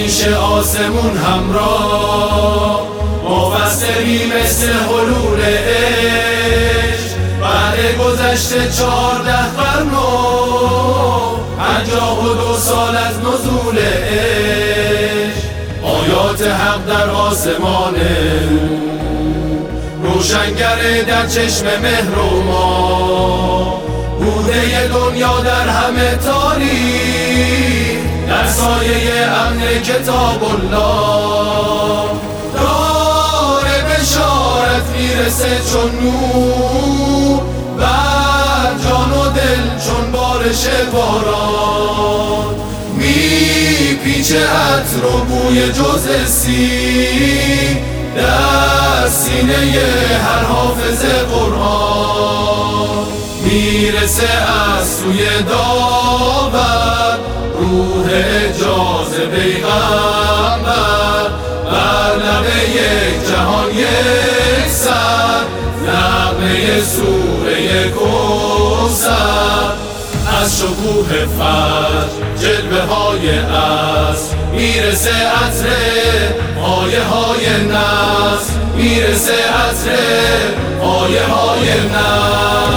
میشه آسمون همراه، مفسری مثل حلول عشق. بعد گذشته 14 قرن و 52 سال از نزول عشق، آیات حق در آسمان روشنگره در چشم مهر و ما. بوده دنیا در همه تاریخ، در سایه امن کتاب الله. دار بشارت میرسه چون نور، بر جان و دل چون بارش باران. میپیچه عطر و بوی جز سی در سینه هر حافظ قرآن. میرسه از سوی داور روح اعجاز پیغمبر، بر لب یک جهان یک سر، نغمه سوره کوثر. از شکوه فجر جلوه های عصر، میرسه عطر آیه های نصر، میرسه عطر آیه های نصر.